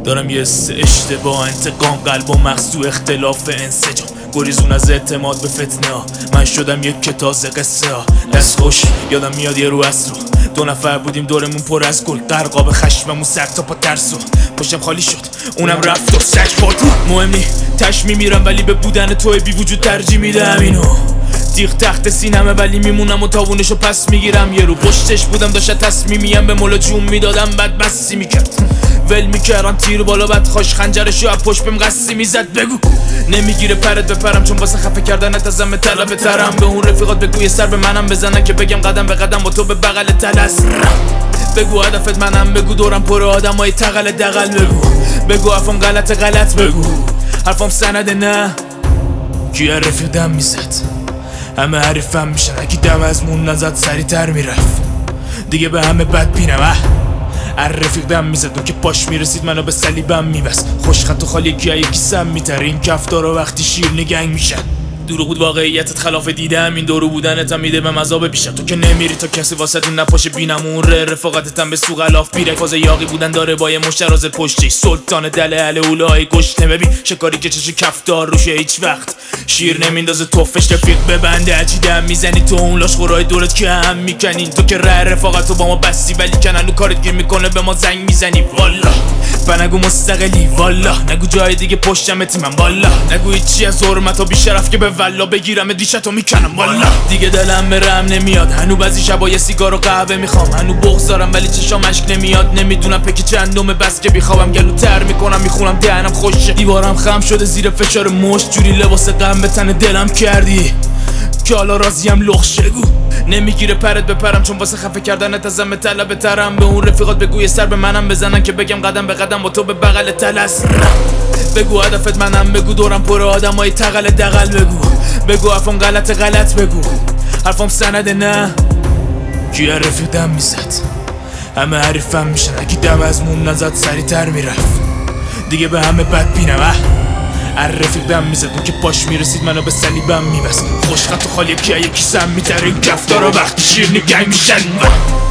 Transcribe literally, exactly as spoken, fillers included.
دارم یه حس اشتباه، انتقام، قلب و مغز تو اختلاف انسجام، گریزون از اعتماد به فتنه ها. من شدم یک کتاز قصه ها. دست خوش یادم میاد یه رو از رو دو نفر بودیم دورمون پر از گل، غرقاب خشممون سر تا پا ترسو پشتم خالی شد اونم رفت و سگ خورد. مهم نی تش میمیرم ولی به بودن توی بی وجود ترجیح میدم اینو. تیغ تخت سینمه ولی میمونم و تاوونشو پس میگیرم. یه رو پشتش بودم داشت تصمیمیم به مولا جون میدادم بعد بسی میکرد ول میکردم تیر بالا بعد خوش خنجرشو از پشت بهم قصی میزد. بگو نمیگیره پرت بپرم چون واسه خفه کردنت ازم طلب ترم. به اون رفیقات بگو یه سر به منم بزنن که بگم قدم به قدم با تو به بغل تلس. بگو هدفت منم، بگو دورم پر آدمای تقل دقل. بگو بگو حرفم غلط غلط بگو حرفم سنده نه. کیه رفیق دم میزد همه حریفم میشن، اگه دم از مون نزد سری تر میرفت دیگه به همه بد بینم. اه رفیق دم میزد اون که پاش میرسید منو به صلیبم میبست. خوش خط و خالی یکی یکی سم میتره این کفتارا وقتی شیر نگنگ میشن. دروغ بود واقعیتت خلاف دیدم، این دورو بودنت هم میده به مذاب بیشتر. تو که نمیری تا کسی واسه اون نپاشه بینم اون ره رفاقتت هم به سوق الاف بیره. فاز یاقی بودن داره با یه مشتراز پشتی سلطان دل اهل اولای گشته. ببین شکاری که چش کفتار روشه هیچ وقت شیر نمیندازه توفش رفیق ببنده. هرچی دم میزنی تو اون لاش خورای دورت که هم میکنین. تو که ره رفاقتو با ما بستی ولی کنن و کارت گیر میکنه به ما زنگ میزنی. والا و نگو مستقلی والا، نگو جای دیگه پشتمتی من والا، نگو هیچی از حرمت و بیشرف که به والا بگیرم دیشتو میکنم والا. دیگه دلم به رحم نمیاد، هنو بعضی شبا یه سیگار و قهوه میخوام، هنو بغض دارم ولی چشام اشک نمیاد. نمیدونم پکی چندومه بس که بیخوابم گلو تر میکنم میخونم دهنم خوشه. دیوارم خم شده زیر فشار مشت، جوری لباس غم به تن دلم کردی که حالا راضیم لخ شگو. نمیگیره پرت بپرم چون واسه خفه کردنت ازم طلب ترم. به اون رفیقات بگو یه سر به منم بزنن که بگم قدم به قدم با تو به بغل تلس. بگو هدفت منم، بگو دورم پر آدمای تقل دقل. بگو بگو حرفم غلط غلط بگو حرفم سنده نه. کیه رفیق دم میزد همه حریفم میشن، اگه دم از مون نزد سری تر میرفت دیگه به همه بد بینم. اه رفیق دم میزد اون که پاش میرسید منو به صلیبم میبست. خوش خط و خالی یکی یکی سم میتره این کفتارا وقتی شیر نگنگ میشن.